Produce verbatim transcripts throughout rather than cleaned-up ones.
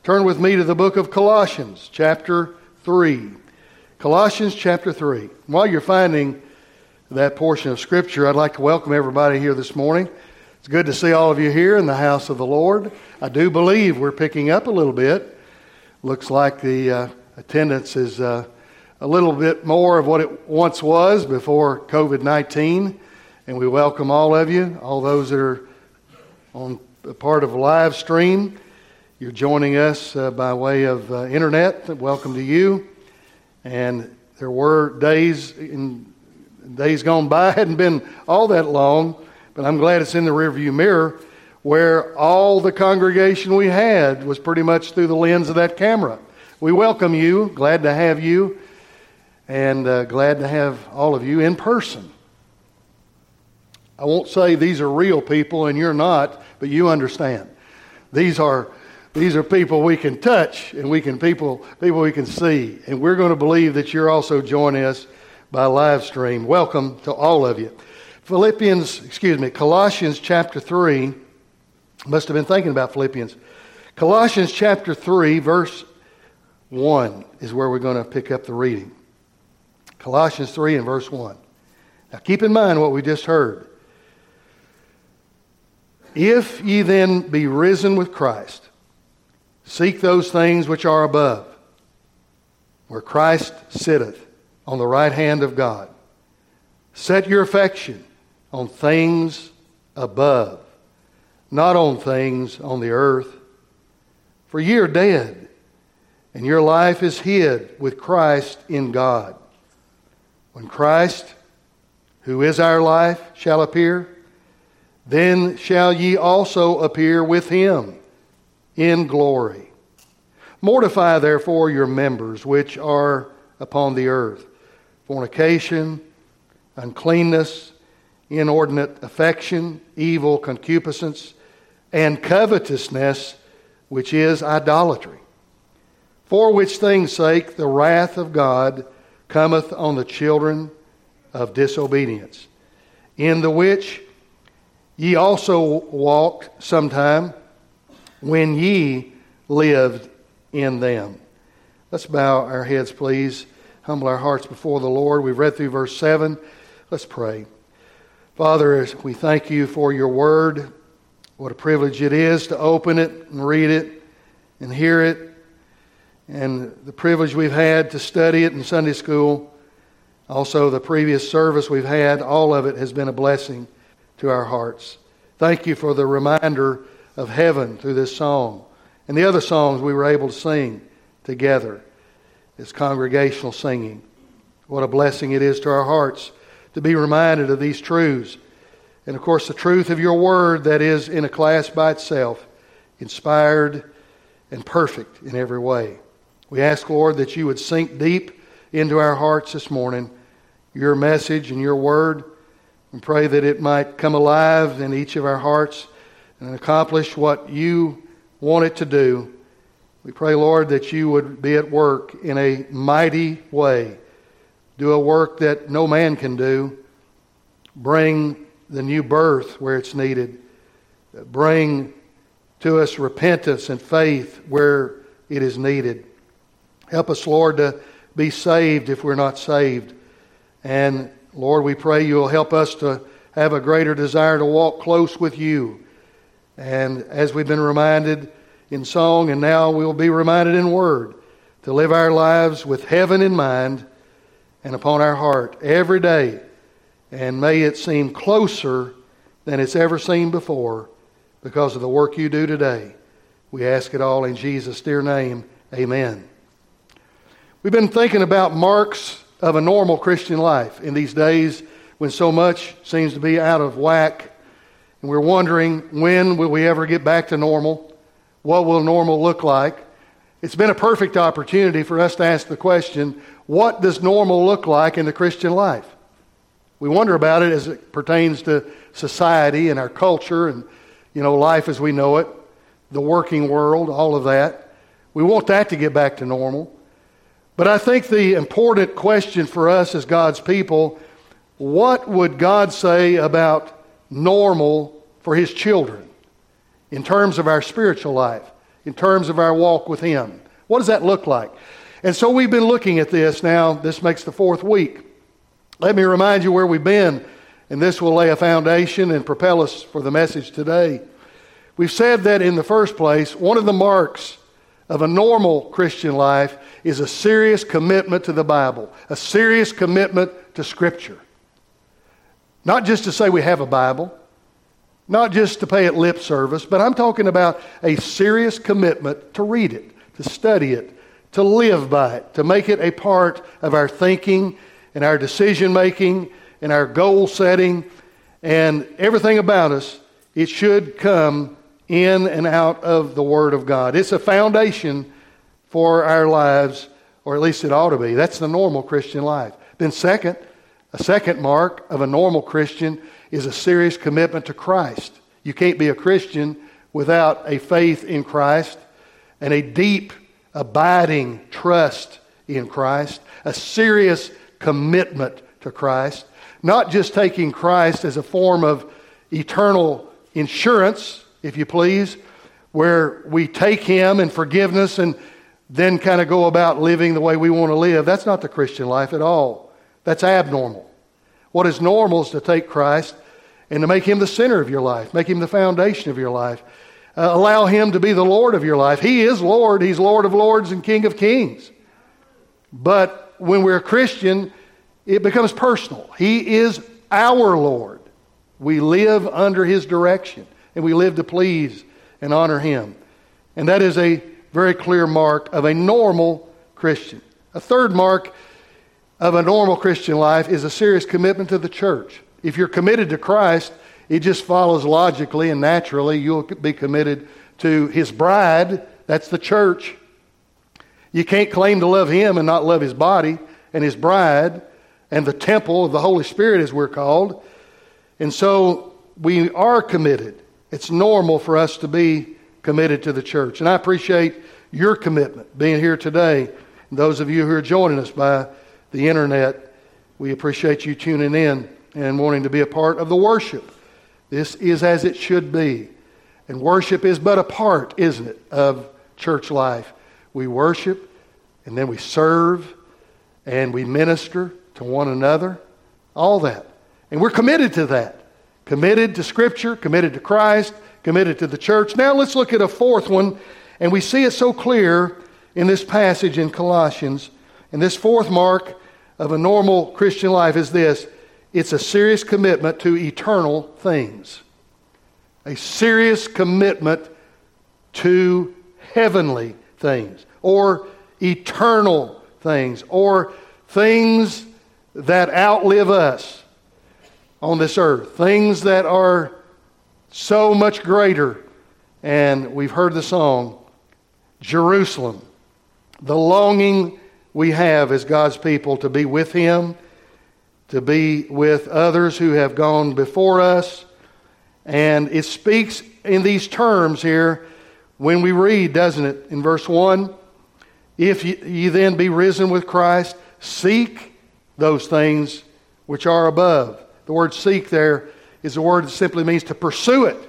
Turn with me to the book of Colossians, chapter three. Colossians, chapter three. While you're finding that portion of Scripture, I'd like to welcome everybody here this morning. It's good to see all of you here in the house of the Lord. I do believe we're picking up a little bit. Looks like the uh, attendance is uh, a little bit more of what it once was before covid nineteen. And we welcome all of you, all those that are on a part of a live stream. You're joining us uh, by way of uh, internet. Welcome to you. And there were days in days gone by, hadn't been all that long, but I'm glad it's in the rearview mirror, where all the congregation we had was pretty much through the lens of that camera. We welcome you, glad to have you, and uh, glad to have all of you in person. I won't say these are real people and you're not, but you understand. These are These are people we can touch, and we can people people we can see. And we're going to believe that you're also joining us by live stream. Welcome to all of you. Philippians, excuse me, Colossians chapter three. Must have been thinking about Philippians. Colossians chapter three, verse one is where we're going to pick up the reading. Colossians three and verse one. Now keep in mind what we just heard. If ye then be risen with Christ, seek those things which are above, where Christ sitteth on the right hand of God. Set your affection on things above, not on things on the earth. For ye are dead, and your life is hid with Christ in God. When Christ, who is our life, shall appear, then shall ye also appear with him in glory. Mortify therefore your members which are upon the earth, fornication, uncleanness, inordinate affection, evil concupiscence, and covetousness, which is idolatry. For which things' sake the wrath of God cometh on the children of disobedience, in the which ye also walked sometime when ye lived in them. Let's bow our heads, please. Humble our hearts before the Lord. We've read through verse seven. Let's pray. Father, we thank you for your word. What a privilege it is to open it and read it and hear it. And the privilege we've had to study it in Sunday school. Also the previous service we've had. All of it has been a blessing to our hearts. Thank you for the reminder of heaven through this song and the other songs we were able to sing together. It's congregational singing. What a blessing it is to our hearts to be reminded of these truths. And of course the truth of your word that is in a class by itself, inspired and perfect in every way. We ask, Lord, that you would sink deep into our hearts this morning, your message and your word, and pray that it might come alive in each of our hearts and accomplish what you want it to do. We pray, Lord, that you would be at work in a mighty way. Do a work that no man can do. Bring the new birth where it's needed. Bring to us repentance and faith where it is needed. Help us, Lord, to be saved if we're not saved. And, Lord, we pray you'll help us to have a greater desire to walk close with you. And as we've been reminded in song, and now we'll be reminded in word, to live our lives with heaven in mind and upon our heart every day. And may it seem closer than it's ever seemed before because of the work you do today. We ask it all in Jesus' dear name. Amen. We've been thinking about marks of a normal Christian life in these days when so much seems to be out of whack. And we're wondering, when will we ever get back to normal? What will normal look like? It's been a perfect opportunity for us to ask the question, what does normal look like in the Christian life? We wonder about it as it pertains to society and our culture and, you know, life as we know it, the working world, all of that. We want that to get back to normal. But I think the important question for us as God's people, what would God say about normal for His children in terms of our spiritual life in terms of our walk with Him. What does that look like? And so we've been looking at this now. This makes the fourth week. Let me remind you where we've been, and this will lay a foundation and propel us for the message today. We've said that in the first place, one of the marks of a normal Christian life is a serious commitment to the Bible, a serious commitment to Scripture. Not just to say we have a Bible, not just to pay it lip service, but I'm talking about a serious commitment to read it, to study it, to live by it, to make it a part of our thinking and our decision making and our goal setting and everything about us. It should come in and out of the Word of God. It's a foundation for our lives, or at least it ought to be. That's the normal Christian life. Then second, a second mark of a normal Christian is a serious commitment to Christ. You can't be a Christian without a faith in Christ and a deep, abiding trust in Christ, a serious commitment to Christ, not just taking Christ as a form of eternal insurance, if you please, where we take Him and forgiveness and then kind of go about living the way we want to live. That's not the Christian life at all. That's abnormal. What is normal is to take Christ and to make Him the center of your life, make Him the foundation of your life. Uh, allow Him to be the Lord of your life. He is Lord. He's Lord of lords and King of kings. But when we're a Christian, it becomes personal. He is our Lord. We live under His direction, and we live to please and honor Him. And that is a very clear mark of a normal Christian. A third mark of a normal Christian life is a serious commitment to the church. If you're committed to Christ, it just follows logically and naturally you'll be committed to His bride. That's the church. You can't claim to love Him and not love His body and His bride and the temple of the Holy Spirit, as we're called. And so we are committed. It's normal for us to be committed to the church. And I appreciate your commitment being here today. And those of you who are joining us by the internet, we appreciate you tuning in and wanting to be a part of the worship. This is as it should be. And worship is but a part, isn't it, of church life. We worship, and then we serve, and we minister to one another. All that. And we're committed to that. Committed to Scripture, committed to Christ, committed to the church. Now let's look at a fourth one, and we see it so clear in this passage in Colossians. And this fourth mark of a normal Christian life is this: it's a serious commitment to eternal things. A serious commitment to heavenly things, or eternal things, or things that outlive us on this earth. Things that are so much greater. And we've heard the song, Jerusalem. The longing we have as God's people to be with Him, to be with others who have gone before us. And it speaks in these terms here when we read, doesn't it? In verse one, if ye, ye then be risen with Christ, seek those things which are above. The word seek there is a word that simply means to pursue it.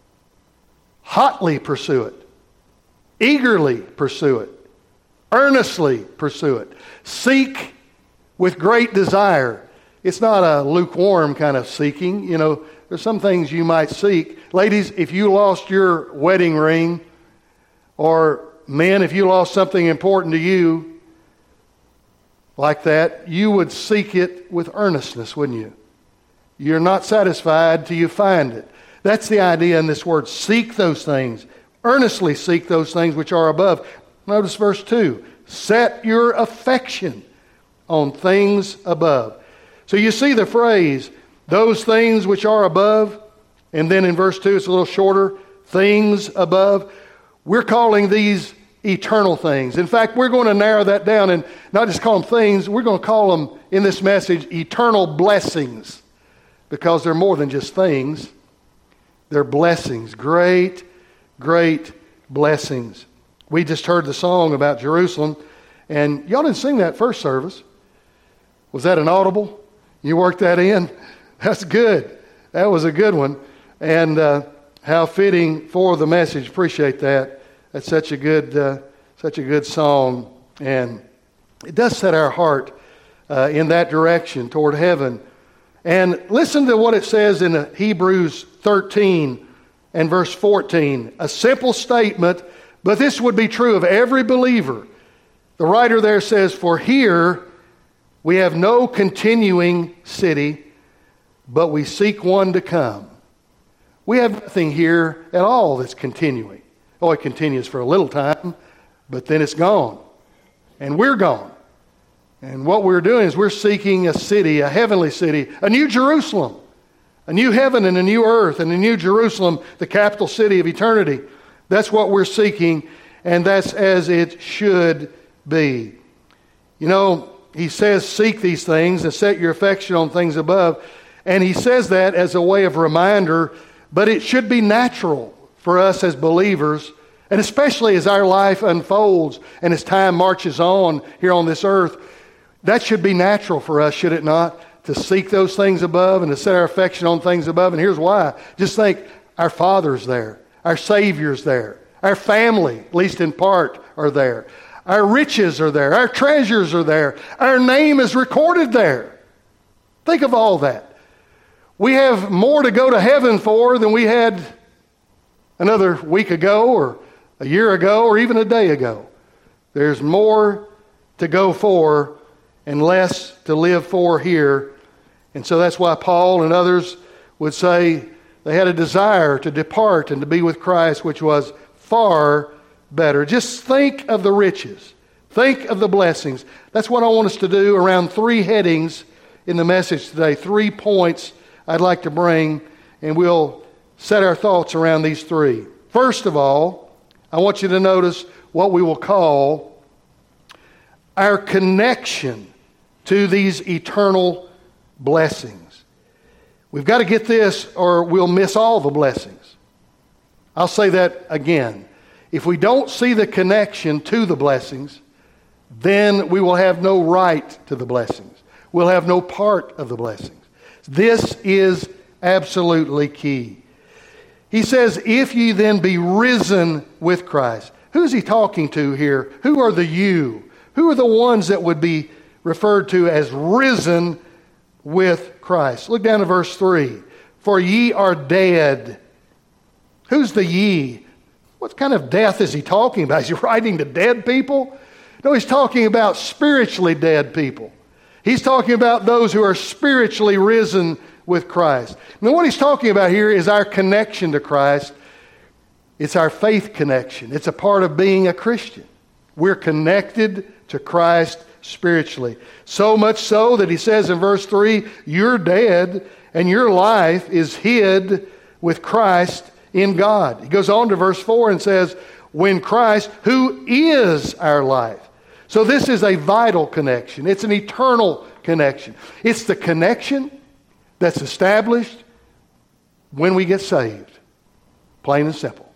Hotly pursue it. Eagerly pursue it. Earnestly pursue it. Seek with great desire. It's not a lukewarm kind of seeking. You know, there's some things you might seek. Ladies, if you lost your wedding ring, or men, if you lost something important to you like that, you would seek it with earnestness, wouldn't you? You're not satisfied till you find it. That's the idea in this word. Seek those things. Earnestly seek those things which are above. Notice verse two. Set your affection on things above. So you see the phrase, those things which are above. And then in verse two, it's a little shorter. Things above. We're calling these eternal things. In fact, we're going to narrow that down and not just call them things. We're going to call them, in this message, eternal blessings. Because they're more than just things. They're blessings. Great, great blessings. We just heard the song about Jerusalem. And y'all didn't sing that first service. Was that an audible? You worked that in? That's good. That was a good one. And uh, how fitting for the message. Appreciate that. That's such a good, uh, such a good song, and it does set our heart uh, in that direction toward heaven. And listen to what it says in Hebrews thirteen and verse fourteen. A simple statement, but this would be true of every believer. The writer there says, "For here we have no continuing city, but we seek one to come." We have nothing here at all that's continuing. Oh, it continues for a little time, but then it's gone. And we're gone. And what we're doing is we're seeking a city, a heavenly city, a new Jerusalem, a new heaven and a new earth, and a new Jerusalem, the capital city of eternity. That's what we're seeking, and that's as it should be. You know, he says, seek these things and set your affection on things above. And he says that as a way of reminder, but it should be natural for us as believers, and especially as our life unfolds and as time marches on here on this earth. That should be natural for us, should it not? To seek those things above and to set our affection on things above. And here's why. Just think, our Father's there. Our Savior's there. Our family, at least in part, are there. Our riches are there. Our treasures are there. Our name is recorded there. Think of all that. We have more to go to heaven for than we had another week ago or a year ago or even a day ago. There's more to go for and less to live for here. And so that's why Paul and others would say they had a desire to depart and to be with Christ, which was far better. Just think of the riches. Think of the blessings. That's what I want us to do around three headings in the message today. Three points I'd like to bring, and we'll set our thoughts around these three. First of all, I want you to notice what we will call our connection to these eternal blessings. We've got to get this or we'll miss all the blessings. I'll say that again. If we don't see the connection to the blessings, then we will have no right to the blessings. We'll have no part of the blessings. This is absolutely key. He says, if ye then be risen with Christ. Who's he talking to here? Who are the you? Who are the ones that would be referred to as risen with Christ? Look down to verse three. For ye are dead. Who's the ye? What kind of death is he talking about? Is he writing to dead people? No, he's talking about spiritually dead people. He's talking about those who are spiritually risen with Christ. Now, what he's talking about here is our connection to Christ. It's our faith connection. It's a part of being a Christian. We're connected to Christ spiritually. So much so that he says in verse three, you're dead and your life is hid with Christ in God. He goes on to verse four and says, when Christ, who is our life. So this is a vital connection. It's an eternal connection. It's the connection that's established when we get saved. Plain and simple.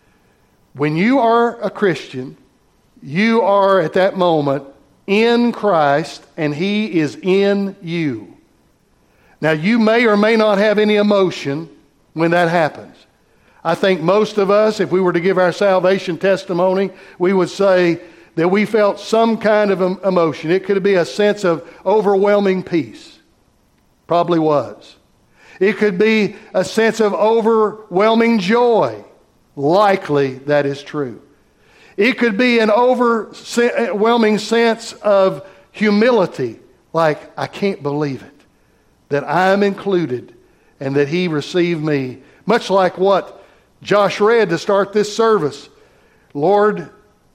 When you are a Christian, you are at that moment in Christ and He is in you. Now you may or may not have any emotion when that happens. I think most of us, if we were to give our salvation testimony, we would say that we felt some kind of emotion. It could be a sense of overwhelming peace. Probably was. It could be a sense of overwhelming joy. Likely that is true. It could be an overwhelming sense of humility. Like, I can't believe it. That I'm included and that He received me. Much like what Josh read to start this service. Lord,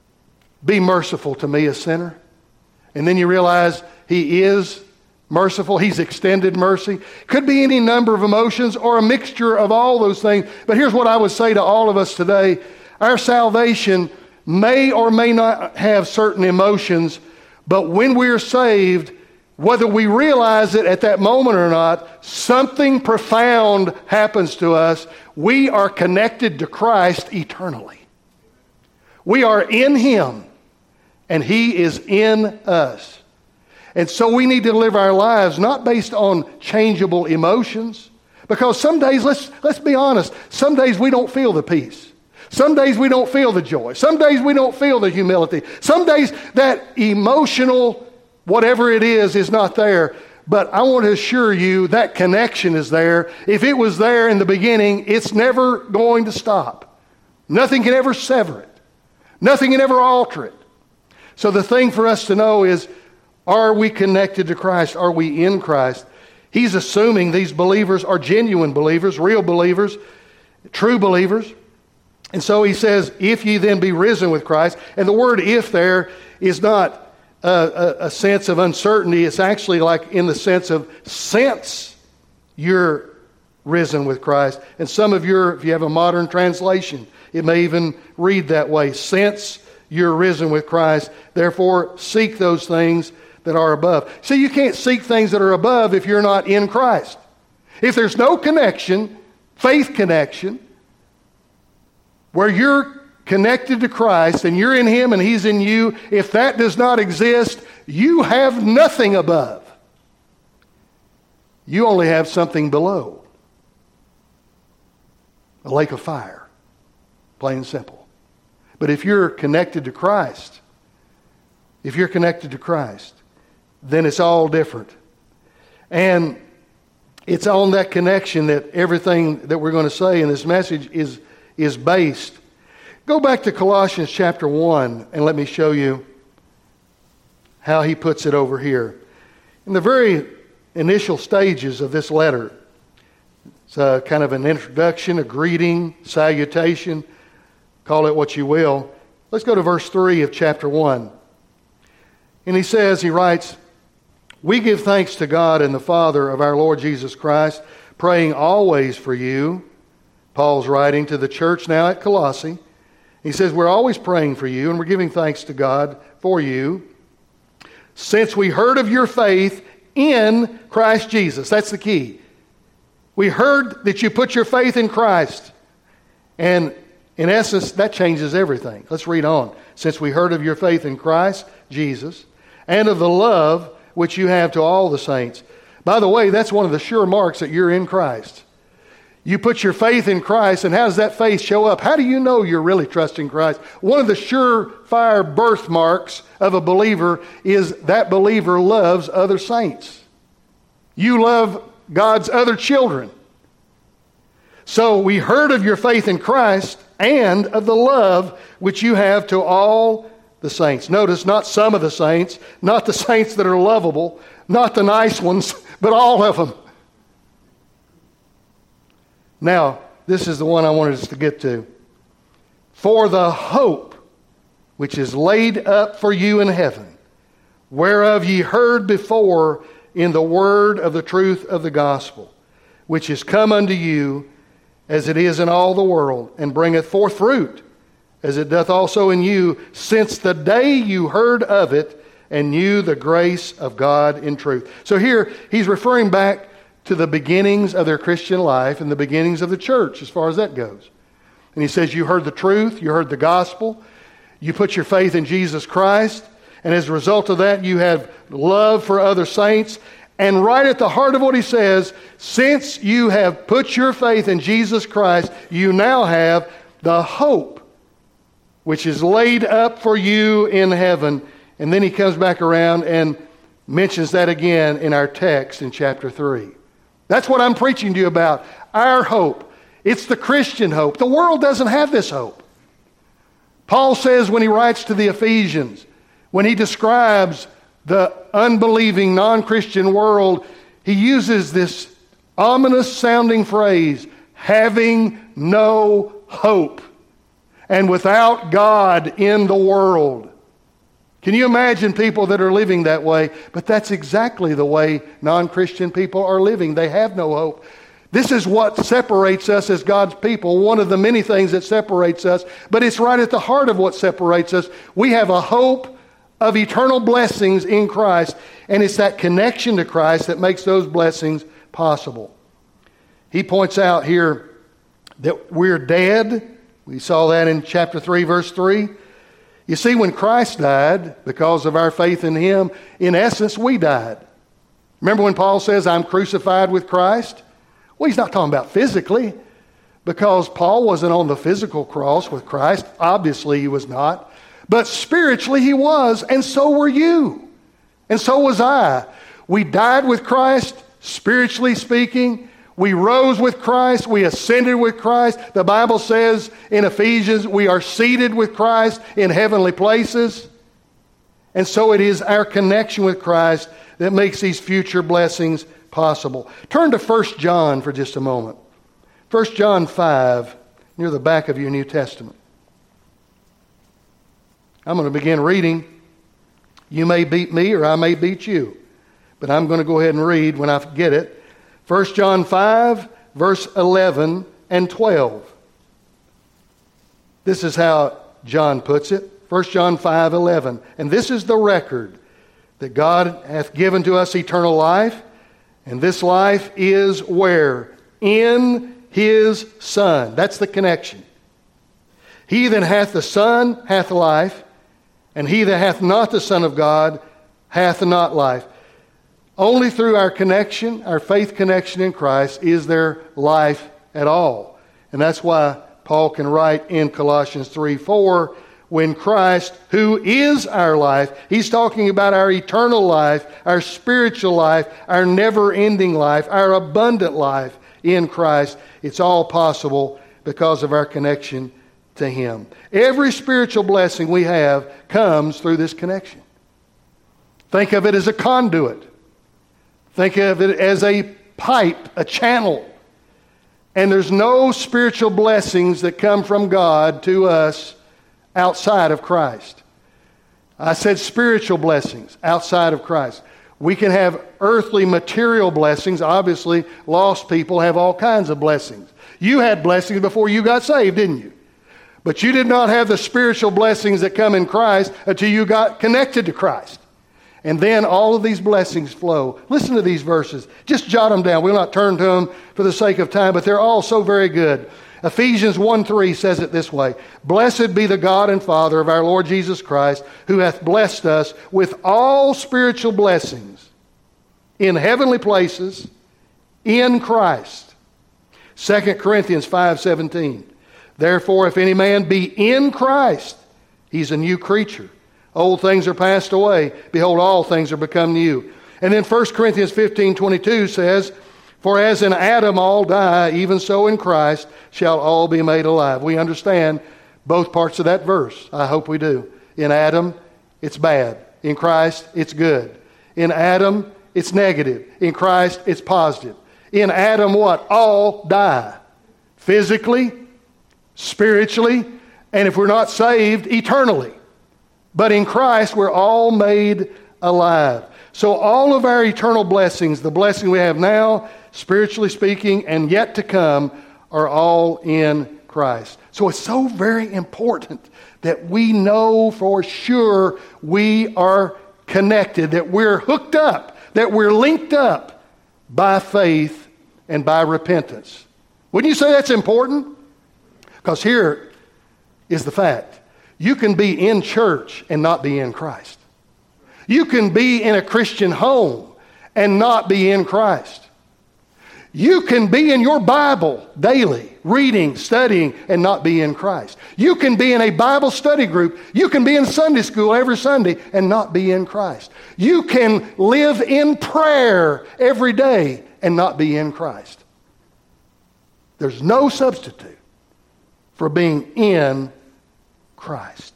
be merciful to me, a sinner. And then you realize He is merciful. He's extended mercy. Could be any number of emotions or a mixture of all those things. But here's what I would say to all of us today. Our salvation may or may not have certain emotions, but when we're saved, whether we realize it at that moment or not, something profound happens to us. We are connected to Christ eternally. We are in Him, and He is in us. And so we need to live our lives not based on changeable emotions, because some days, let's, let's be honest, some days we don't feel the peace. Some days we don't feel the joy. Some days we don't feel the humility. Some days that emotional, whatever it is, is not there. But I want to assure you that connection is there. If it was there in the beginning, it's never going to stop. Nothing can ever sever it. Nothing can ever alter it. So the thing for us to know is, are we connected to Christ? Are we in Christ? He's assuming these believers are genuine believers, real believers, true believers. And so he says, if ye then be risen with Christ. And the word if there is not a, a, a sense of uncertainty. It's actually like in the sense of since you're risen with Christ. And some of your, if you have a modern translation, it may even read that way. Since you're risen with Christ, therefore seek those things that are above. See, you can't seek things that are above if you're not in Christ. If there's no connection, faith connection, where you're connected to Christ and you're in Him and He's in you, if that does not exist, you have nothing above. You only have something below. A lake of fire. Plain and simple. But if you're connected to Christ, if you're connected to Christ, then it's all different. And it's on that connection that everything that we're going to say in this message is, is based. Go back to Colossians chapter one and let me show you how he puts it over here. In the very initial stages of this letter, it's a kind of an introduction, a greeting, salutation, call it what you will. Let's go to verse three of chapter one. And he says, he writes, "We give thanks to God and the Father of our Lord Jesus Christ, praying always for you." Paul's writing to the church now at Colossae. He says, we're always praying for you and we're giving thanks to God for you, since we heard of your faith in Christ Jesus. That's the key. We heard that you put your faith in Christ. And in essence, that changes everything. Let's read on. "Since we heard of your faith in Christ Jesus, and of the love which you have to all the saints." By the way, that's one of the sure marks that you're in Christ. You put your faith in Christ, and how does that faith show up? How do you know you're really trusting Christ? One of the surefire birthmarks of a believer is that believer loves other saints. You love God's other children. So we heard of your faith in Christ and of the love which you have to all the saints. Notice, not some of the saints, not the saints that are lovable, not the nice ones, but all of them. Now, this is the one I wanted us to get to. "For the hope which is laid up for you in heaven, whereof ye heard before in the word of the truth of the gospel, which is come unto you, as it is in all the world, and bringeth forth fruit, as it doth also in you, since the day you heard of it, and knew the grace of God in truth." So here, he's referring back to the beginnings of their Christian life and the beginnings of the church, as far as that goes. And he says, you heard the truth, you heard the gospel, you put your faith in Jesus Christ, and as a result of that, you have love for other saints. And right at the heart of what he says, since you have put your faith in Jesus Christ, you now have the hope which is laid up for you in heaven. And then he comes back around and mentions that again in our text in chapter three. That's what I'm preaching to you about. Our hope. It's the Christian hope. The world doesn't have this hope. Paul says when he writes to the Ephesians, when he describes the unbelieving, non-Christian world, he uses this ominous sounding phrase, having no hope and without God in the world. Can you imagine people that are living that way? But that's exactly the way non-Christian people are living. They have no hope. This is what separates us as God's people, one of the many things that separates us, but it's right at the heart of what separates us. We have a hope of eternal blessings in Christ, and it's that connection to Christ that makes those blessings possible. He points out here that we're dead. We saw that in chapter three, verse three. You see, when Christ died, because of our faith in Him, in essence, we died. Remember when Paul says, I'm crucified with Christ? Well, he's not talking about physically, because Paul wasn't on the physical cross with Christ. Obviously he was not. But spiritually he was, and so were you. And so was I. We died with Christ, spiritually speaking. We rose with Christ. We ascended with Christ. The Bible says in Ephesians, we are seated with Christ in heavenly places. And so it is our connection with Christ that makes these future blessings possible. Turn to First John for just a moment. First John five, near the back of your New Testament. I'm going to begin reading. You may beat me or I may beat you. But I'm going to go ahead and read when I get it. First John five, verse eleven and twelve. This is how John puts it. First John five, eleven. And this is the record, that God hath given to us eternal life, and this life is where? In His Son. That's the connection. He that hath the Son hath life, and he that hath not the Son of God hath not life. Only through our connection, our faith connection in Christ, is there life at all. And that's why Paul can write in Colossians three four, when Christ, who is our life, he's talking about our eternal life, our spiritual life, our never-ending life, our abundant life in Christ. It's all possible because of our connection to Him. Every spiritual blessing we have comes through this connection. Think of it as a conduit. Think of it as a pipe, a channel. And there's no spiritual blessings that come from God to us outside of Christ. I said spiritual blessings outside of Christ. We can have earthly material blessings. Obviously, lost people have all kinds of blessings. You had blessings before you got saved, didn't you? But you did not have the spiritual blessings that come in Christ until you got connected to Christ. And then all of these blessings flow. Listen to these verses. Just jot them down. We'll not turn to them for the sake of time, but they're all so very good. Ephesians one three says it this way. Blessed be the God and Father of our Lord Jesus Christ, who hath blessed us with all spiritual blessings in heavenly places in Christ. Second Corinthians five seventeen. Therefore, if any man be in Christ, he's a new creature. Old things are passed away. Behold, all things are become new. And then First Corinthians fifteen twenty-two says, for as in Adam all die, even so in Christ shall all be made alive. We understand both parts of that verse. I hope we do. In Adam, it's bad. In Christ, it's good. In Adam, it's negative. In Christ, it's positive. In Adam, what? All die. Physically, spiritually, and if we're not saved, eternally. But in Christ, we're all made alive. So all of our eternal blessings, the blessing we have now, spiritually speaking, and yet to come, are all in Christ. So it's so very important that we know for sure we are connected, that we're hooked up, that we're linked up by faith and by repentance. Wouldn't you say that's important? Because here is the fact. You can be in church and not be in Christ. You can be in a Christian home and not be in Christ. You can be in your Bible daily, reading, studying, and not be in Christ. You can be in a Bible study group. You can be in Sunday school every Sunday and not be in Christ. You can live in prayer every day and not be in Christ. There's no substitute for being in Christ,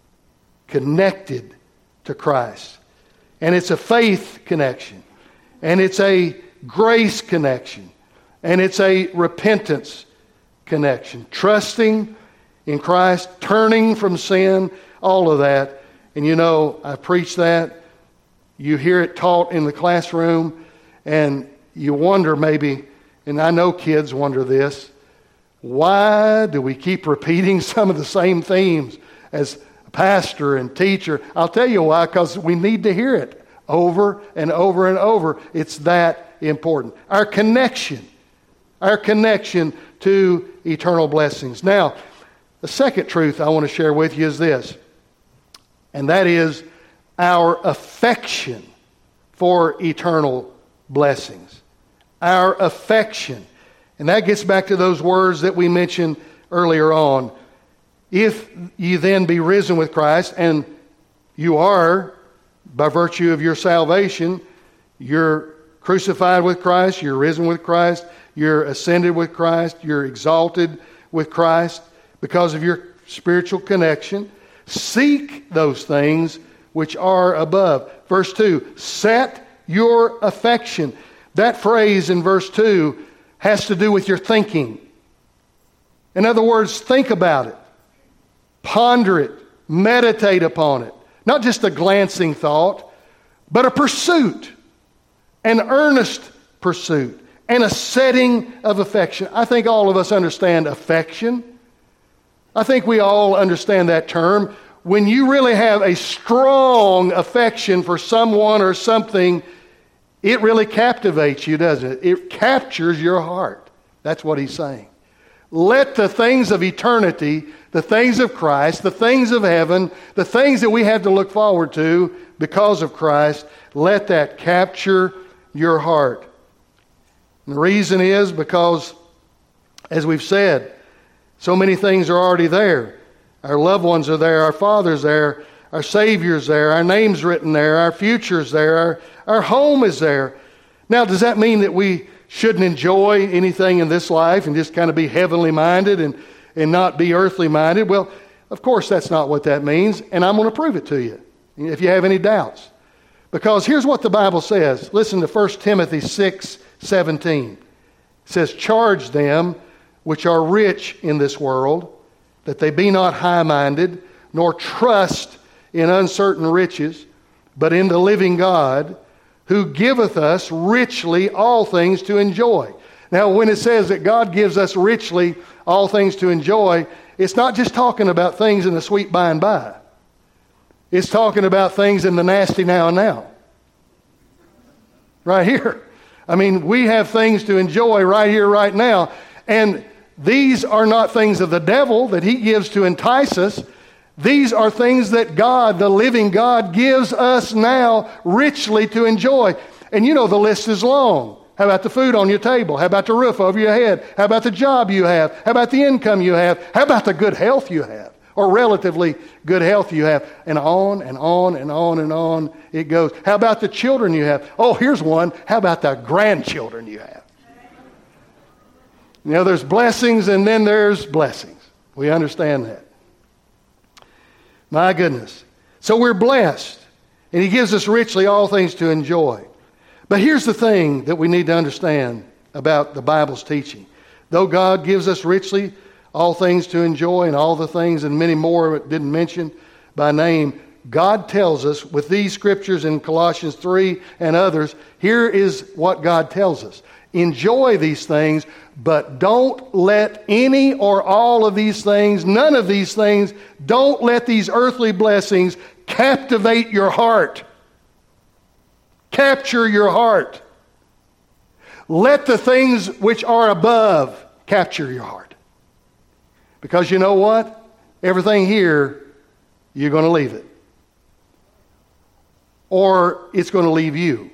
connected to Christ. And it's a faith connection, and it's a grace connection, and it's a repentance connection. Trusting in Christ, turning from sin, all of that. And you know, I preach that. You hear it taught in the classroom, and you wonder maybe, and I know kids wonder this, why do we keep repeating some of the same themes as pastor and teacher? I'll tell you why, because we need to hear it over and over and over. It's that important. Our connection, our connection to eternal blessings. Now, the second truth I want to share with you is this, and that is our affection for eternal blessings. Our affection. And that gets back to those words that we mentioned earlier on. If ye then be risen with Christ, and you are, by virtue of your salvation, you're crucified with Christ, you're risen with Christ, you're ascended with Christ, you're exalted with Christ because of your spiritual connection. Seek those things which are above. Verse two, set your affection. That phrase in verse two has to do with your thinking. In other words, think about it. Ponder it. Meditate upon it. Not just a glancing thought, but a pursuit. An earnest pursuit. And a setting of affection. I think all of us understand affection. I think we all understand that term. When you really have a strong affection for someone or something, it really captivates you, doesn't it? It captures your heart. That's what he's saying. Let the things of eternity, the things of Christ, the things of heaven, the things that we have to look forward to because of Christ, let that capture your heart. And the reason is because, as we've said, so many things are already there. Our loved ones are there, our Father's there, our Savior's there, our name's written there, our future's there, our, our home is there. Now, does that mean that we shouldn't enjoy anything in this life and just kind of be heavenly minded and, and not be earthly minded? Well, of course that's not what that means, and I'm going to prove it to you if you have any doubts. Because here's what the Bible says. Listen to First Timothy six seventeen. It says, charge them which are rich in this world, that they be not high-minded, nor trust in uncertain riches, but in the living God, who giveth us richly all things to enjoy. Now, when it says that God gives us richly all things to enjoy, it's not just talking about things in the sweet by and by. It's talking about things in the nasty now and now. Right here. I mean, we have things to enjoy right here, right now. And these are not things of the devil that he gives to entice us. These are things that God, the living God, gives us now richly to enjoy. And you know the list is long. How about the food on your table? How about the roof over your head? How about the job you have? How about the income you have? How about the good health you have? Or relatively good health you have? And on and on and on and on it goes. How about the children you have? Oh, here's one. How about the grandchildren you have? You know, there's blessings and then there's blessings. We understand that. My goodness. So we're blessed. And he gives us richly all things to enjoy. But here's the thing that we need to understand about the Bible's teaching. Though God gives us richly all things to enjoy and all the things and many more it didn't mention by name, God tells us with these scriptures in Colossians three and others, here is what God tells us. Enjoy these things, but don't let any or all of these things, none of these things, don't let these earthly blessings captivate your heart. Capture your heart. Let the things which are above capture your heart. Because you know what? Everything here, you're going to leave it. Or it's going to leave you.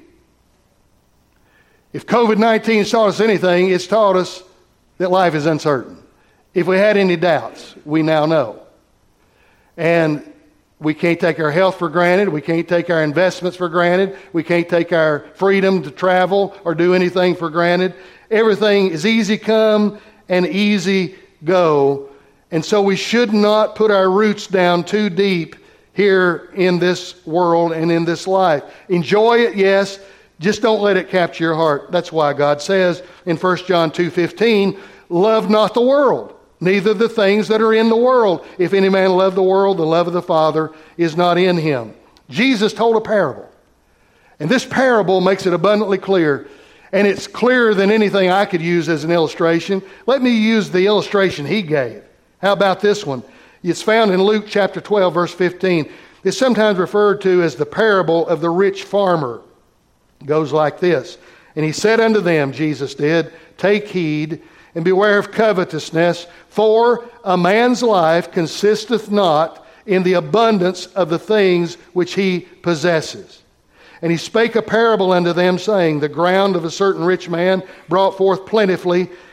If covid nineteen taught us anything, it's taught us that life is uncertain. If we had any doubts, we now know. And we can't take our health for granted. We can't take our investments for granted. We can't take our freedom to travel or do anything for granted. Everything is easy come and easy go. And so we should not put our roots down too deep here in this world and in this life. Enjoy it, yes. Just don't let it capture your heart. That's why God says in First John two fifteen, love not the world, neither the things that are in the world. If any man love the world, the love of the Father is not in him. Jesus told a parable. And this parable makes it abundantly clear. And it's clearer than anything I could use as an illustration. Let me use the illustration he gave. How about this one? It's found in Luke chapter twelve, verse fifteen. It's sometimes referred to as the parable of the rich farmer. It goes like this. And he said unto them, Jesus did, take heed and beware of covetousness, for a man's life consisteth not in the abundance of the things which he possesses. And he spake a parable unto them, saying, the ground of a certain rich man brought forth plentifully,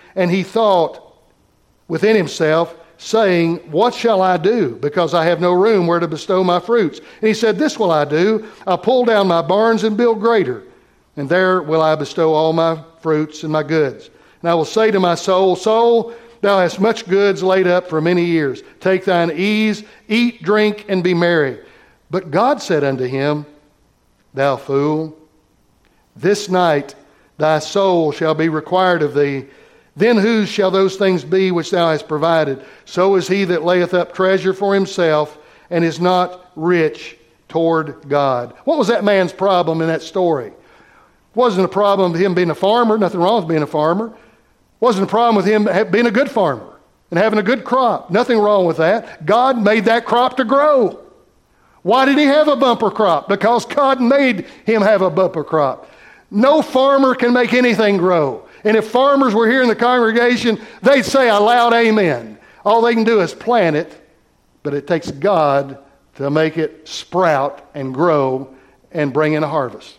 and he thought within himself, saying, what shall I do? Because I have no room where to bestow my fruits. And he said, this will I do. I'll pull down my barns and build greater, and there will I bestow all my fruits and my goods. And I will say to my soul, soul, thou hast much goods laid up for many years. Take thine ease, eat, drink, and be merry. But God said unto him, thou fool, this night thy soul shall be required of thee. Then whose shall those things be which thou hast provided? So is he that layeth up treasure for himself and is not rich toward God. What was that man's problem in that story? It wasn't a problem with him being a farmer. Nothing wrong with being a farmer. It wasn't a problem with him being a good farmer and having a good crop. Nothing wrong with that. God made that crop to grow. Why did he have a bumper crop? Because God made him have a bumper crop. No farmer can make anything grow. And if farmers were here in the congregation, they'd say a loud amen. All they can do is plant it, but it takes God to make it sprout and grow and bring in a harvest.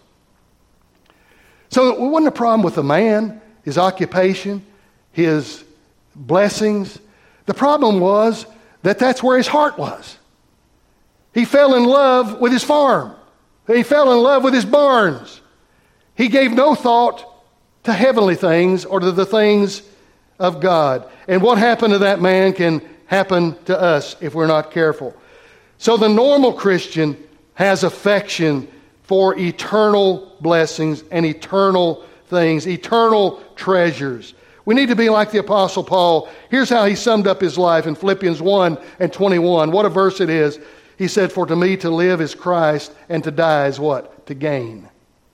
So it wasn't a problem with the man, his occupation, his blessings. The problem was that that's where his heart was. He fell in love with his farm. He fell in love with his barns. He gave no thought to heavenly things or to the things of God. And what happened to that man can happen to us if we're not careful. So the normal Christian has affection for eternal blessings and eternal things, eternal treasures. We need to be like the Apostle Paul. Here's how he summed up his life in Philippians one and twenty-one. What a verse it is. He said, for to me to live is Christ, and to die is what? To gain.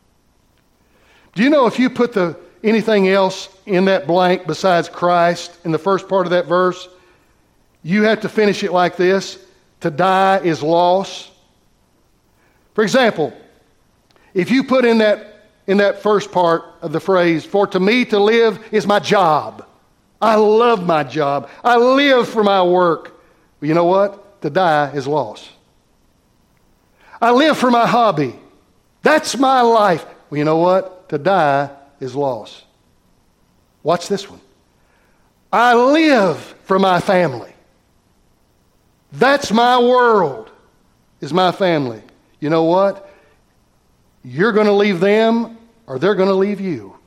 Do you know if you put the anything else in that blank besides Christ in the first part of that verse, you have to finish it like this: to die is loss. For example, if you put in that in that first part of the phrase, for to me to live is my job. I love my job. I live for my work. Well, you know what? To die is loss. I live for my hobby. That's my life. Well, you know what? To die is loss. Watch this one. I live for my family. That's my world, is my family. You know what? You're going to leave them or they're going to leave you.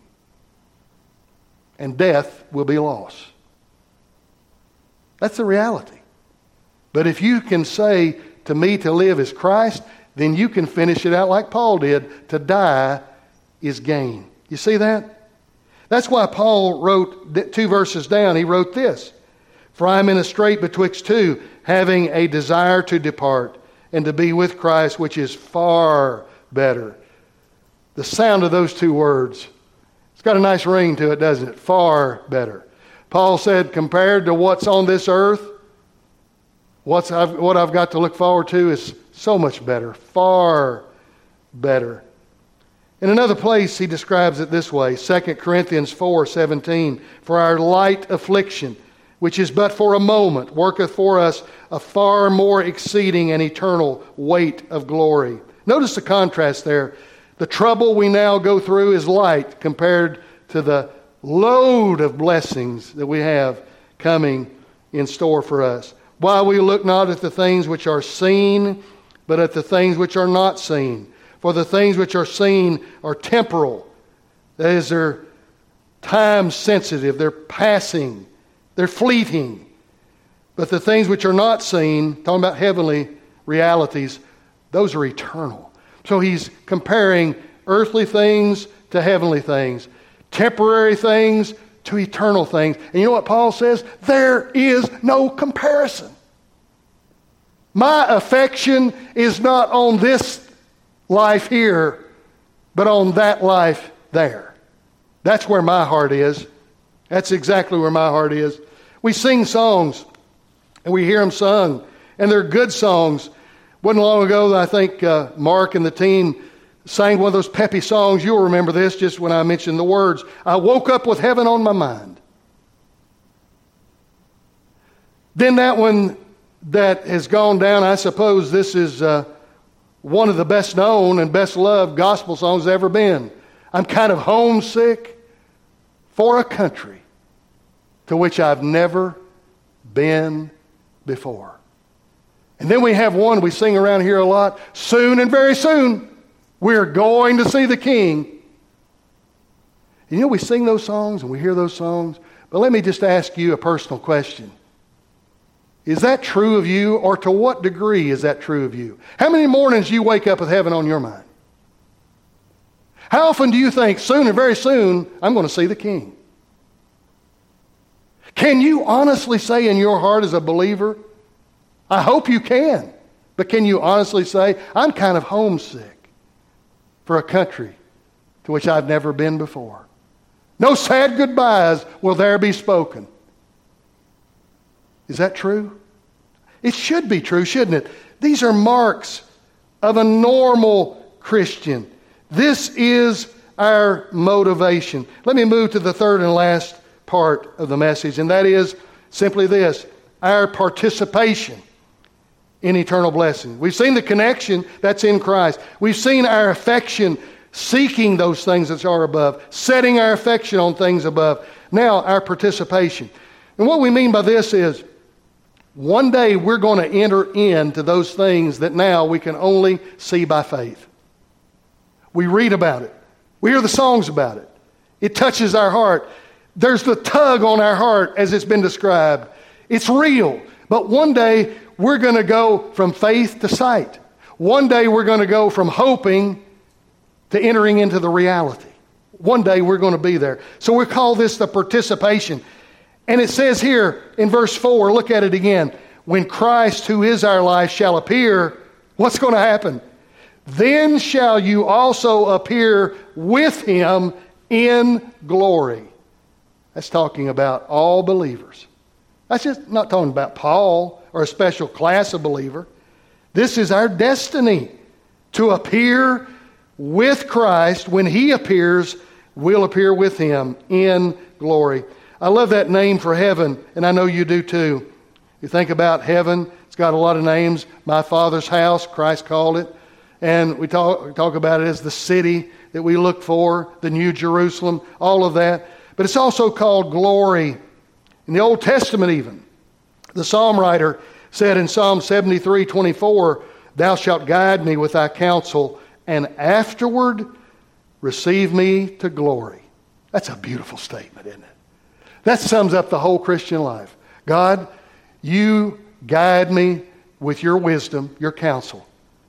And death will be loss. That's the reality. But if you can say, to me to live is Christ, then you can finish it out like Paul did. To die is gain. You see that? That's why Paul wrote two verses down. He wrote this: for I am in a strait betwixt two, having a desire to depart and to be with Christ, which is far better. The sound of those two words, it's got a nice ring to it, doesn't it? Far better. Paul said, compared to what's on this earth, what's I've, what I've got to look forward to is so much better, far better. In another place, he describes it this way, Second Corinthians four seventeen, for our light affliction, which is but for a moment, worketh for us a far more exceeding and eternal weight of glory. Notice the contrast there. The trouble we now go through is light compared to the load of blessings that we have coming in store for us. While we look not at the things which are seen, but at the things which are not seen. For the things which are seen are temporal. That is, they're time sensitive, they're passing, they're fleeting. But the things which are not seen, talking about heavenly realities, those are eternal. So he's comparing earthly things to heavenly things, temporary things to eternal things. And you know what Paul says? There is no comparison. My affection is not on this life here, but on that life there. That's where my heart is. That's exactly where my heart is. We sing songs, and we hear them sung, and they're good songs. Wasn't long ago that I think uh, Mark and the team sang one of those peppy songs. You'll remember this just when I mentioned the words. I woke up with heaven on my mind. Then that one that has gone down, I suppose this is uh, one of the best known and best loved gospel songs ever been. I'm kind of homesick for a country to which I've never been before. And then we have one we sing around here a lot. Soon and very soon, we're going to see the King. You know, we sing those songs and we hear those songs, but let me just ask you a personal question. Is that true of you, or to what degree is that true of you? How many mornings do you wake up with heaven on your mind? How often do you think, soon and very soon, I'm going to see the King? Can you honestly say in your heart as a believer, I hope you can, but can you honestly say, I'm kind of homesick for a country to which I've never been before? No sad goodbyes will there be spoken. Is that true? It should be true, shouldn't it? These are marks of a normal Christian. This is our motivation. Let me move to the third and last part of the message, and that is simply this: our participation in eternal blessing. We've seen the connection that's in Christ. We've seen our affection seeking those things that are above, setting our affection on things above. Now, our participation. And what we mean by this is, one day we're going to enter into those things that now we can only see by faith. We read about it. We hear the songs about it. It touches our heart. There's the tug on our heart as it's been described. It's real. But one day we're going to go from faith to sight. One day we're going to go from hoping to entering into the reality. One day we're going to be there. So we call this the participation. And it says here in verse four, look at it again. When Christ, who is our life, shall appear, what's going to happen? Then shall you also appear with him in glory. That's talking about all believers. That's just not talking about Paul or a special class of believer. This is our destiny, to appear with Christ. When he appears, we'll appear with him in glory. I love that name for heaven, and I know you do too. You think about heaven, it's got a lot of names. My Father's house, Christ called it. And we talk, we talk about it as the city that we look for, the New Jerusalem, all of that. But it's also called glory. In the Old Testament even, the psalm writer said in Psalm seventy-three twenty-four, Thou shalt guide me with thy counsel, and afterward receive me to glory. That's a beautiful statement, isn't it? That sums up the whole Christian life. God, you guide me with your wisdom, your counsel.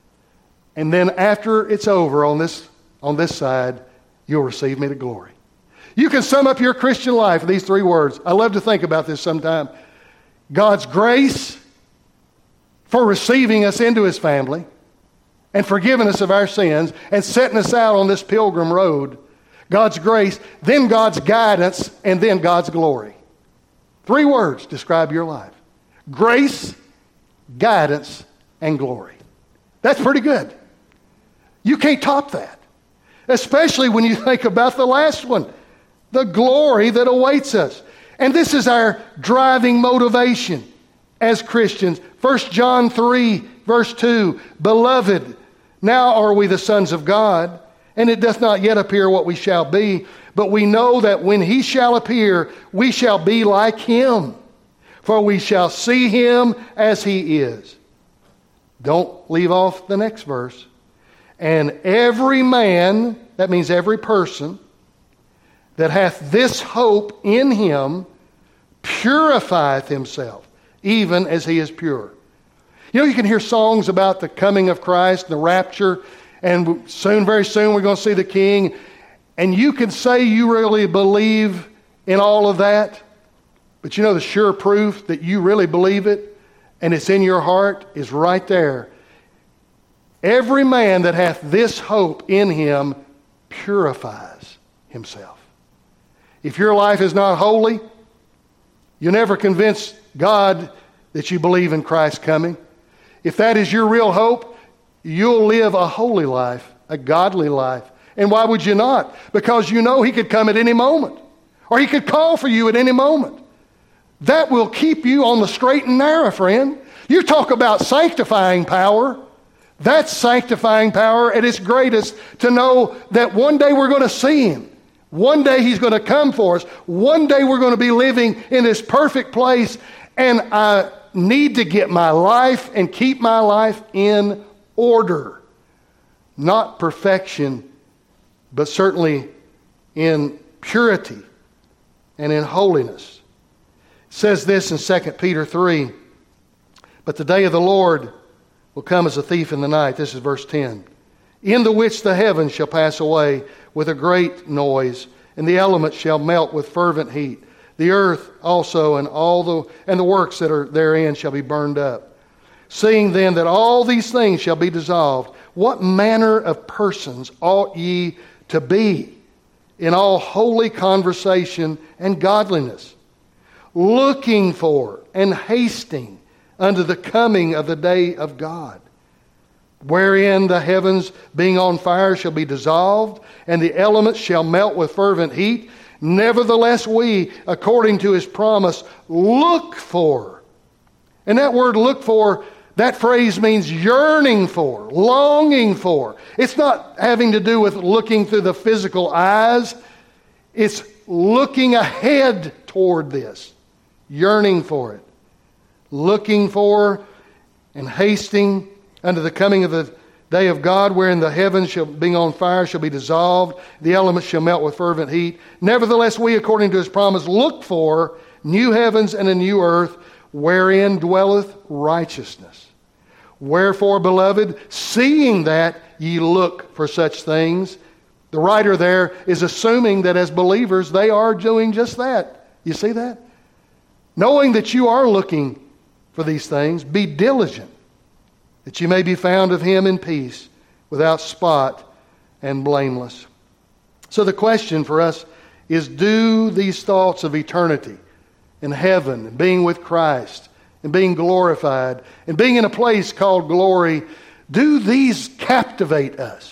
And then after it's over on this, on this side, you'll receive me to glory. You can sum up your Christian life in these three words. I love to think about this sometime. God's grace for receiving us into his family and forgiving us of our sins and setting us out on this pilgrim road. God's grace, then God's guidance, and then God's glory. Three words describe your life. Grace, guidance, and glory. That's pretty good. You can't top that. Especially when you think about the last one, the glory that awaits us. And this is our driving motivation as Christians. First John three, verse two, Beloved, now are we the sons of God, and it doth not yet appear what we shall be, but we know that when he shall appear, we shall be like him, for we shall see him as he is. Don't leave off the next verse. And every man, that means every person, that hath this hope in him, purifieth himself, even as he is pure. You know, you can hear songs about the coming of Christ, the rapture, and soon, very soon, we're going to see the King. And you can say you really believe in all of that, but you know the sure proof that you really believe it and it's in your heart is right there. Every man that hath this hope in him purifies himself. If your life is not holy, you never convince God that you believe in Christ's coming. If that is your real hope, you'll live a holy life, a godly life. And why would you not? Because you know he could come at any moment, or he could call for you at any moment. That will keep you on the straight and narrow, friend. You talk about sanctifying power. That's sanctifying power at its greatest, to know that one day we're going to see him. One day He's going to come for us. One day we're going to be living in this perfect place, and I need to get my life and keep my life in order. Not perfection, but certainly in purity and in holiness. It says this in Second Peter three, but the day of the Lord will come as a thief in the night. This is verse ten. In the which the heavens shall pass away with a great noise, and the elements shall melt with fervent heat. The earth also and all the and the works that are therein shall be burned up. Seeing then that all these things shall be dissolved, what manner of persons ought ye to be in all holy conversation and godliness, looking for and hasting unto the coming of the day of God, wherein the heavens being on fire shall be dissolved, and the elements shall melt with fervent heat. Nevertheless we, according to His promise, look for. And that word look for, that phrase means yearning for, longing for. It's not having to do with looking through the physical eyes. It's looking ahead toward this, yearning for it, looking for and hasting unto the coming of the day of God, wherein the heavens shall, being on fire, shall be dissolved, the elements shall melt with fervent heat. Nevertheless we, according to His promise, look for new heavens and a new earth, wherein dwelleth righteousness. Wherefore, beloved, seeing that ye look for such things, the writer there is assuming that as believers they are doing just that. You see that? Knowing that you are looking for these things, be diligent, that you may be found of Him in peace, without spot and blameless. So the question for us is, do these thoughts of eternity in heaven, and being with Christ, and being glorified, and being in a place called glory, do these captivate us?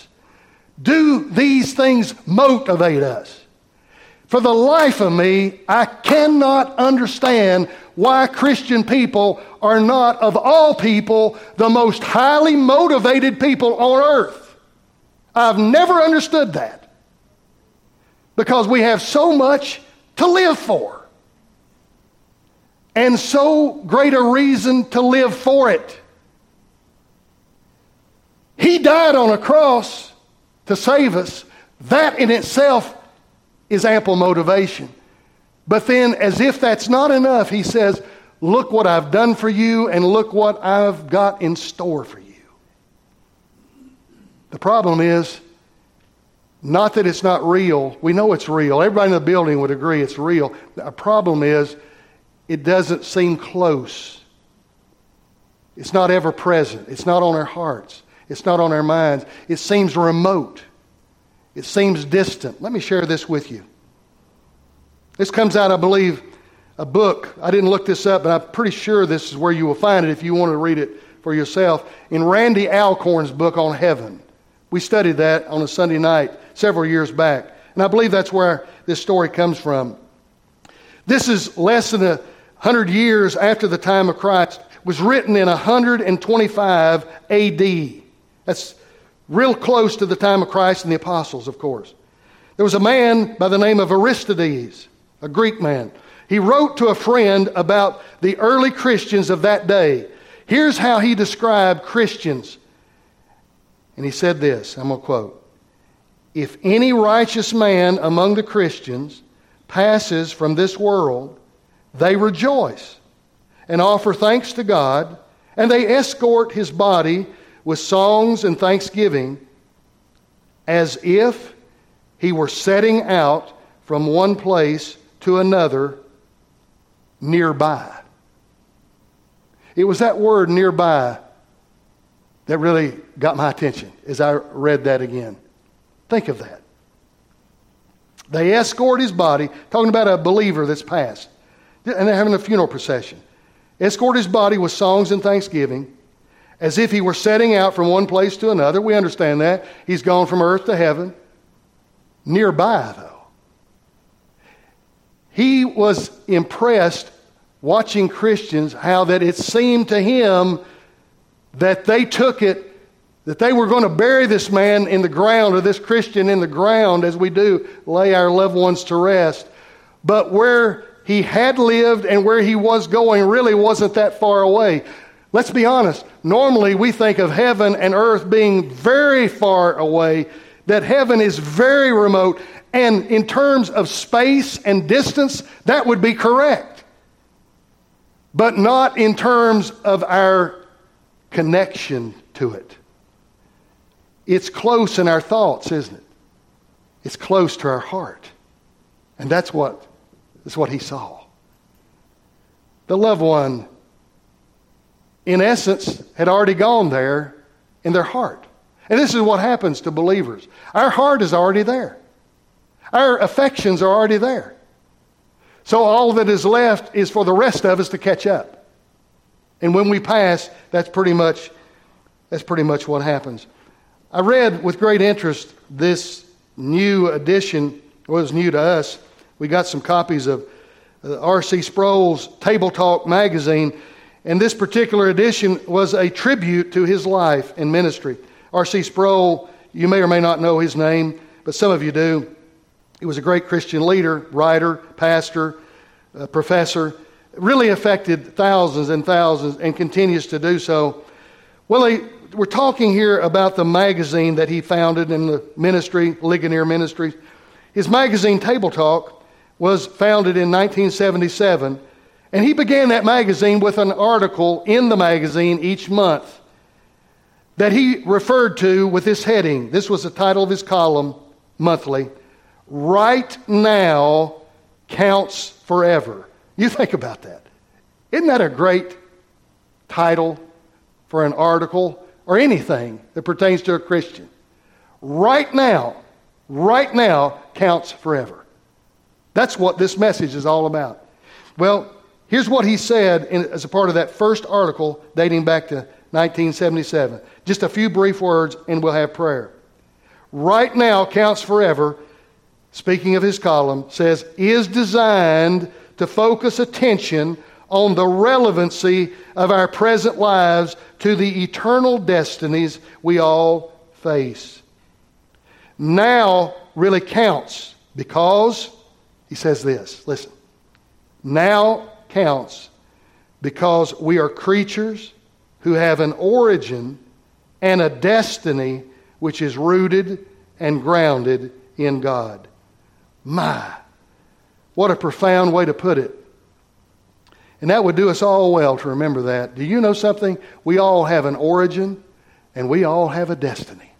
Do these things motivate us? For the life of me, I cannot understand why Christian people are not, of all people, the most highly motivated people on earth. I've never understood that. Because we have so much to live for. And so great a reason to live for it. He died on a cross to save us. That in itself is ample motivation. But then, as if that's not enough, He says, look what I've done for you, and look what I've got in store for you. The problem is, not that it's not real. We know it's real. Everybody in the building would agree it's real. The problem is, it doesn't seem close. It's not ever present. It's not on our hearts. It's not on our minds. It seems remote. It seems distant. Let me share this with you. This comes out, I believe, a book. I didn't look this up, but I'm pretty sure this is where you will find it if you want to read it for yourself. In Randy Alcorn's book on heaven. We studied that on a Sunday night several years back. And I believe that's where this story comes from. This is less than a hundred years after the time of Christ. It was written in one twenty-five A D. That's real close to the time of Christ and the apostles, of course. There was a man by the name of Aristides, a Greek man. He wrote to a friend about the early Christians of that day. Here's how he described Christians. And he said this, I'm going to quote, "If any righteous man among the Christians passes from this world, they rejoice and offer thanks to God, and they escort his body with songs and thanksgiving as if he were setting out from one place to another nearby." It was that word nearby that really got my attention as I read that again. Think of that. They escort his body, talking about a believer that's passed, and they're having a funeral procession. Escort his body with songs and thanksgiving, as if he were setting out from one place to another. We understand that. He's gone from earth to heaven. Nearby, though. He was impressed watching Christians, how that it seemed to him that they took it that they were going to bury this man in the ground, or this Christian in the ground, as we do lay our loved ones to rest. But where he had lived and where he was going really wasn't that far away. Let's be honest. Normally we think of heaven and earth being very far away, that heaven is very remote. And in terms of space and distance, that would be correct. But not in terms of our connection to it. It's close in our thoughts, isn't it? It's close to our heart. And that's what, that's what he saw. The loved one, in essence, had already gone there in their heart. And this is what happens to believers. Our heart is already there. Our affections are already there. So all that is left is for the rest of us to catch up. And when we pass, that's pretty much, that's pretty much what happens. I read with great interest this new edition. It was new to us. We got some copies of uh, R C Sproul's Table Talk magazine, and this particular edition was a tribute to his life and ministry. R C Sproul, you may or may not know his name, but some of you do. He was a great Christian leader, writer, pastor, uh, professor. Really affected thousands and thousands and continues to do so. Well, he, we're talking here about the magazine that he founded in the ministry, Ligonier Ministries. His magazine, Table Talk, was founded in nineteen seventy-seven, and he began that magazine with an article in the magazine each month that he referred to with this heading. This was the title of his column monthly: Right Now Counts Forever. You think about that. Isn't that a great title for an article or anything that pertains to a Christian? Right now, right now counts forever. That's what this message is all about. Well, here's what he said in, as a part of that first article dating back to nineteen seventy-seven. Just a few brief words and we'll have prayer. Right Now Counts Forever, speaking of his column, says, is designed to focus attention on the relevancy of our present lives to the eternal destinies we all face. Now really counts because, he says this, listen, now counts because we are creatures who have an origin and a destiny which is rooted and grounded in God. My, what a profound way to put it. And that would do us all well to remember that. Do you know something? We all have an origin and we all have a destiny.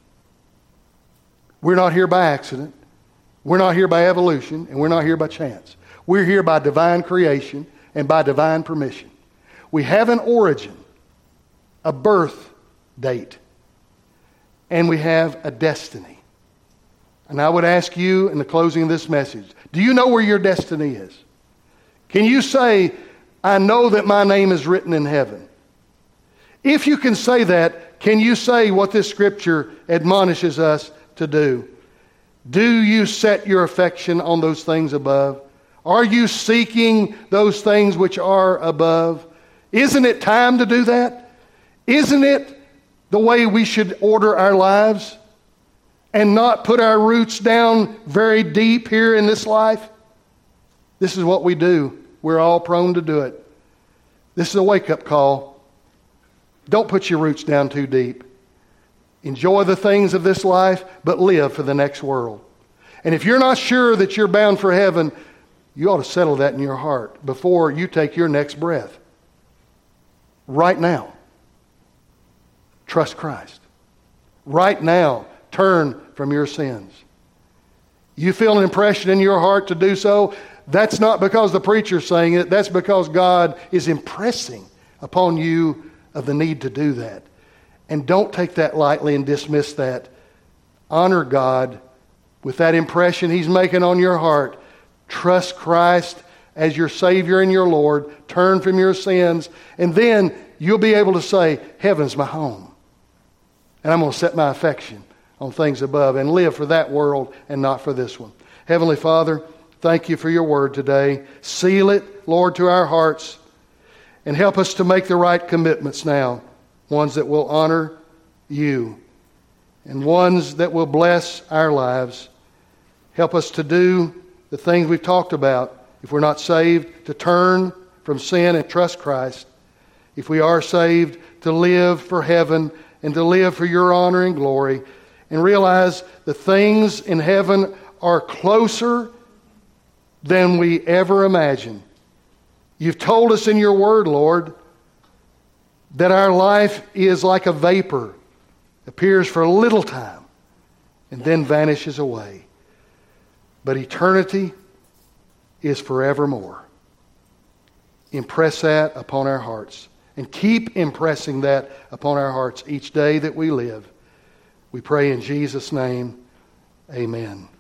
We're not here by accident. We're not here by evolution, and we're not here by chance. We're here by divine creation and by divine permission. We have an origin, a birth date, and we have a destiny. And I would ask you in the closing of this message, do you know where your destiny is? Can you say, I know that my name is written in heaven? If you can say that, can you say what this scripture admonishes us to do? Do you set your affection on those things above? Are you seeking those things which are above? Isn't it time to do that? Isn't it the way we should order our lives and not put our roots down very deep here in this life? This is what we do. We're all prone to do it. This is a wake-up call. Don't put your roots down too deep. Enjoy the things of this life, but live for the next world. And if you're not sure that you're bound for heaven, you ought to settle that in your heart before you take your next breath. Right now, trust Christ. Right now, turn from your sins. You feel an impression in your heart to do so, that's not because the preacher's saying it. That's because God is impressing upon you of the need to do that. And don't take that lightly and dismiss that. Honor God with that impression He's making on your heart. Trust Christ as your Savior and your Lord. Turn from your sins. And then you'll be able to say, heaven's my home. And I'm going to set my affection on things above and live for that world and not for this one. Heavenly Father, thank you for your word today. Seal it, Lord, to our hearts. And help us to make the right commitments now. Ones that will honor you and ones that will bless our lives. Help us to do the things we've talked about. If we're not saved, to turn from sin and trust Christ. If we are saved, to live for heaven and to live for your honor and glory, and realize the things in heaven are closer than we ever imagined. You've told us in your word, Lord, that our life is like a vapor, appears for a little time and then vanishes away. But eternity is forevermore. Impress that upon our hearts, and keep impressing that upon our hearts each day that we live. We pray in Jesus' name, amen.